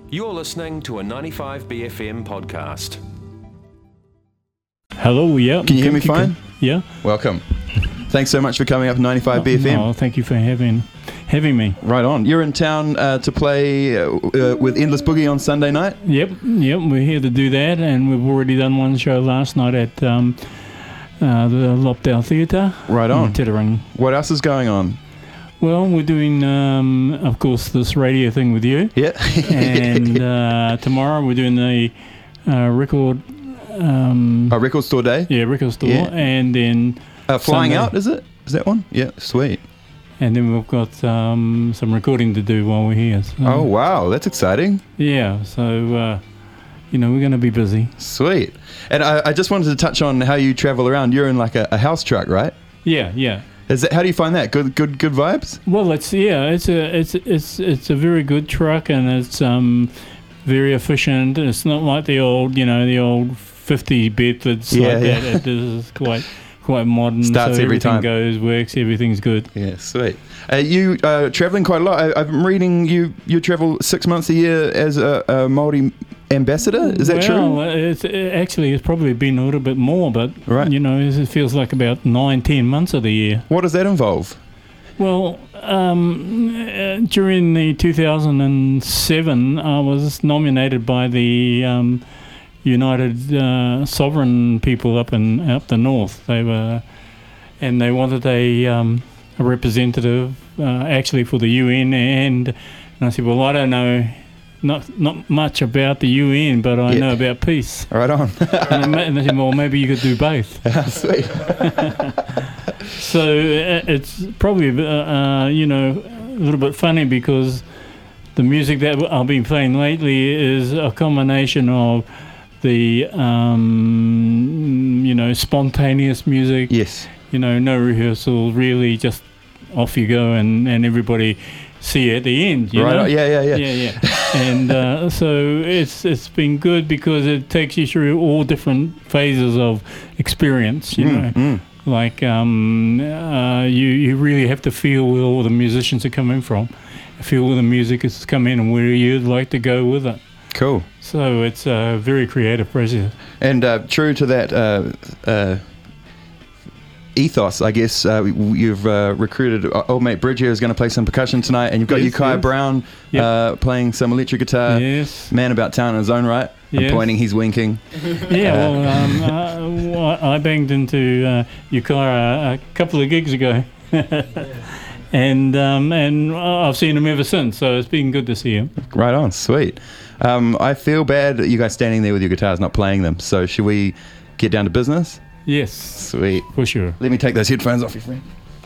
You're listening to a 95BFM podcast. Hello, yeah. Can you hear me fine? Yeah. Welcome. Thanks so much for coming up 95BFM. Oh, thank you for having me. Right on. You're in town to play with Endless Boogie on Sunday night? Yep, we're here to do that, and we've already done one show last night at the Lopdale Theatre. Right on. In Titterang. What else is going on? Well, we're doing, of course, this radio thing with you. Yeah. And tomorrow we're doing the record... Record Store Day? Yeah, Record Store. Yeah. And then... Flying Sunday. Out, is it? Is that one? Yeah, sweet. And then we've got some recording to do while we're here. So, Oh, wow. That's exciting. Yeah, so, we're going to be busy. Sweet. And I just wanted to touch on how you travel around. You're in like a house truck, right? Yeah. How do you find that? Good vibes? Well, it's a very good truck, and it's very efficient. It's not like the old 50 Bedfords like that. It is quite modern. Starts so every time. Everything goes, works, everything's good. Yeah, sweet. You traveling quite a lot. I'm reading you travel 6 months a year as a Māori ambassador. Is that true? Well, it's probably been a little bit more, but right. It feels like about 9-10 months of the year. What does that involve? Well, during the 2007, I was nominated by the United Sovereign people up the north. They wanted a representative actually for the UN, and I said, well, I don't know not much about the UN, but I know about peace. Right on. And they said, well, maybe you could do both. Sweet. So it's probably a little bit funny because the music that I've been playing lately is a combination of the spontaneous music. Yes. No rehearsal, really just off you go, and everybody see you at the end. You know? Yeah. And so it's been good because it takes you through all different phases of experience. Like you really have to feel where all the musicians are coming from, feel where the music is coming in, and where you'd like to go with it. Cool. So it's a very creative process. And true to that ethos, I guess, you've recruited old mate Bridge here is going to play some percussion tonight, and you've got Ukiah Brown playing some electric guitar. Yes. Man about town in his own right. I'm pointing, he's winking. I banged into Ukiah a couple of gigs ago. And I've seen him ever since, so it's been good to see him. Right on, sweet. I feel bad that you guys standing there with your guitars not playing them, so should we get down to business? Yes. Sweet. For sure. Let me take those headphones off your friend.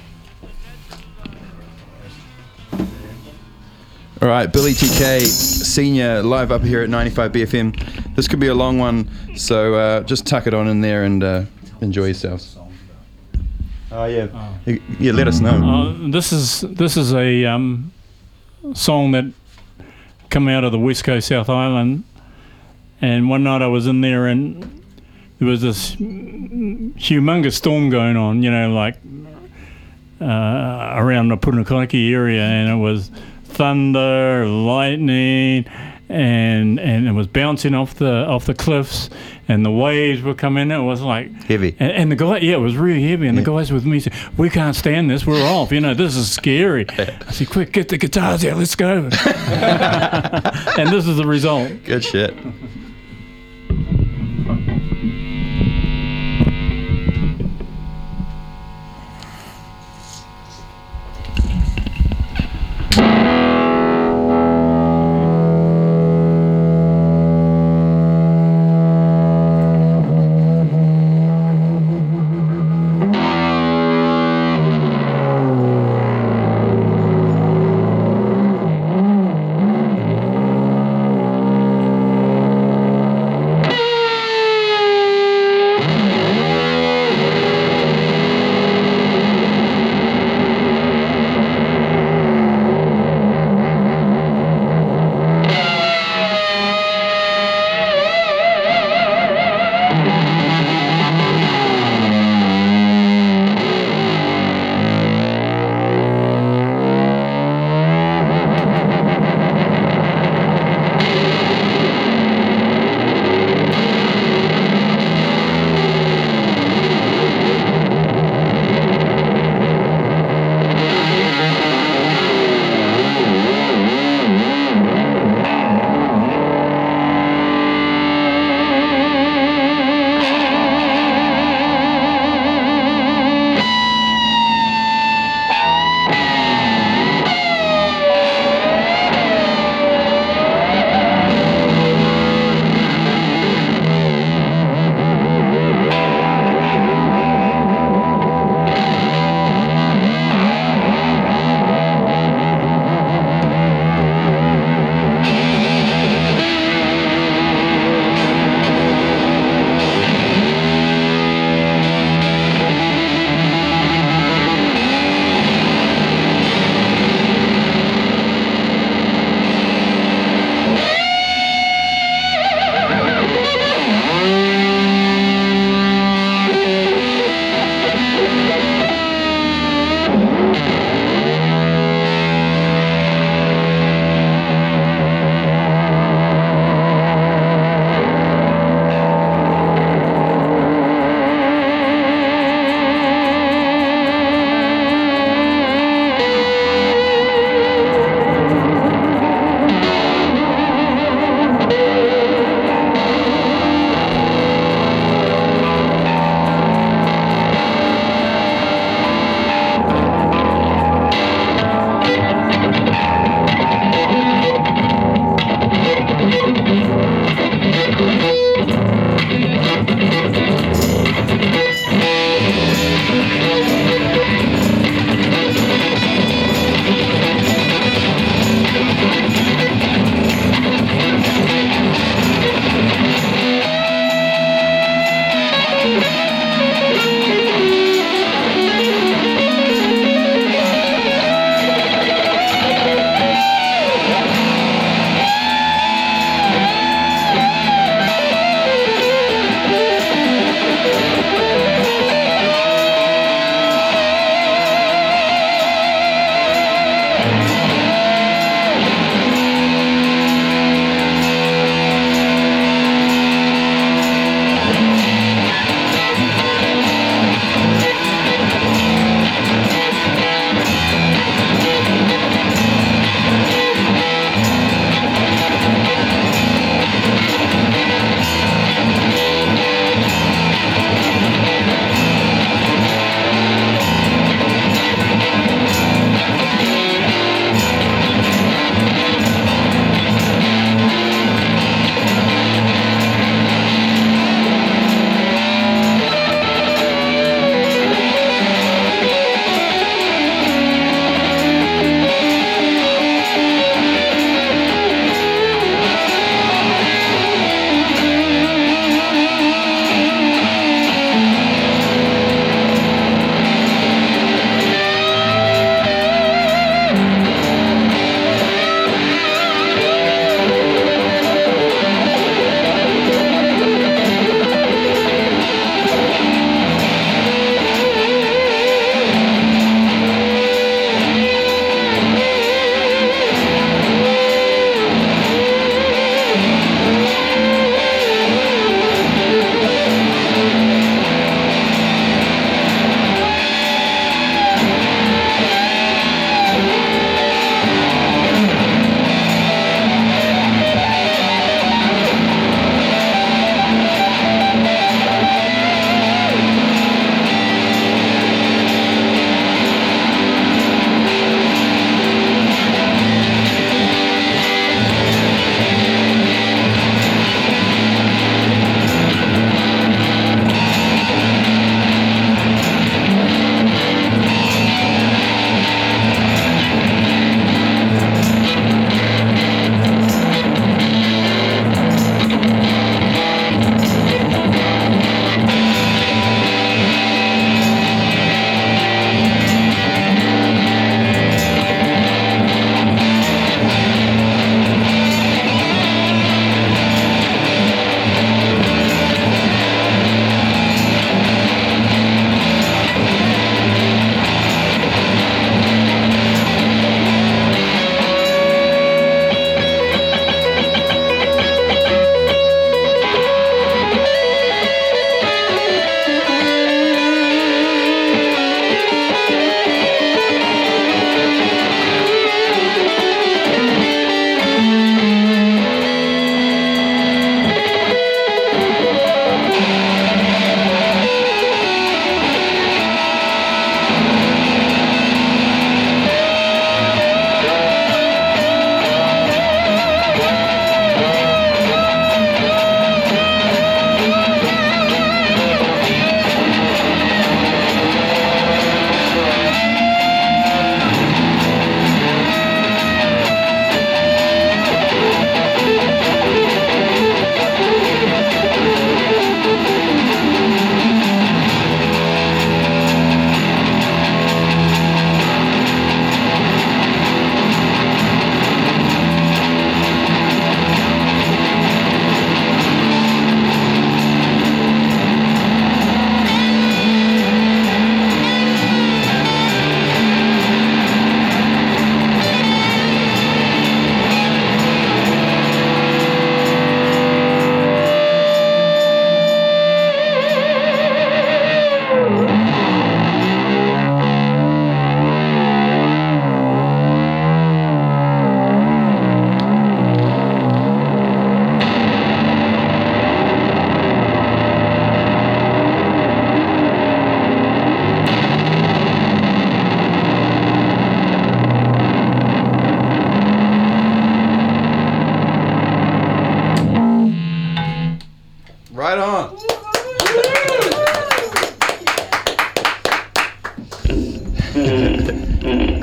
All right, Billy TK, Senior, live up here at 95BFM. This could be a long one, so just tuck it on in there and enjoy yourselves. Oh yeah, yeah. Let us know. This is a song that come out of the West Coast South Island, and one night I was in there and there was this humongous storm going on, around the Punakaniki area, and it was thunder, lightning, and it was bouncing off the cliffs, and the waves were coming. It was like heavy. And the guy, it was really heavy. And the guys with me said, "We can't stand this. We're off. This is scary." I said, "Quick, get the guitars out. Let's go." And this is the result. Good shit.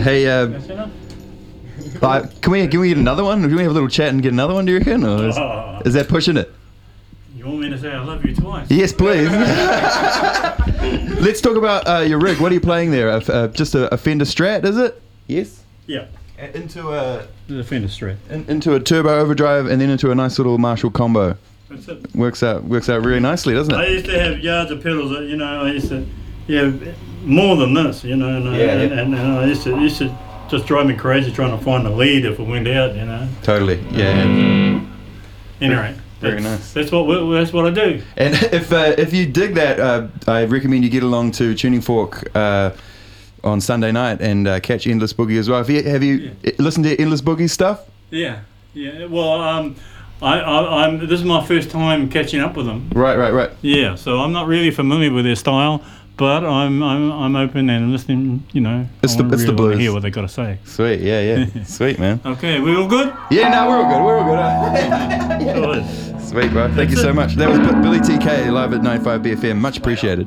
Hey, That's enough. can we get another one? Can we have a little chat and get another one? Do you reckon? Or is that pushing it? You want me to say I love you twice? Yes, please. Let's talk about your rig. What are you playing there? Just a Fender Strat, is it? Yes. Yeah. Into a The Fender Strat. into a turbo overdrive and then into a nice little Marshall combo. That's it. Works out really nicely, doesn't I it? used to have yards of pedals. I used to more than this. And I used to just drive me crazy trying to find the lead if it went out. Totally. Yeah. Anyway. Very nice. That's what I do. And if you dig that, I recommend you get along to Tuning Fork on Sunday night and catch Endless Boogie as well. Have you listened to Endless Boogie stuff? Yeah. Well, I'm. This is my first time catching up with them. Right. Yeah. So I'm not really familiar with their style, but I'm open and listening. It's the really blues. Hear what they got to say. Sweet. Yeah. Sweet, man. Okay, we all good? Yeah. No, we're all good. Good. Sweet, bro. Thank you so much. That was Billy TK live at 95BFM. Much appreciated.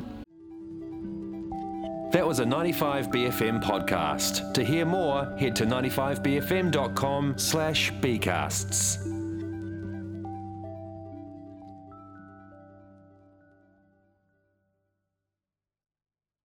That was a 95BFM podcast. To hear more, head to 95bfm.com/bcasts.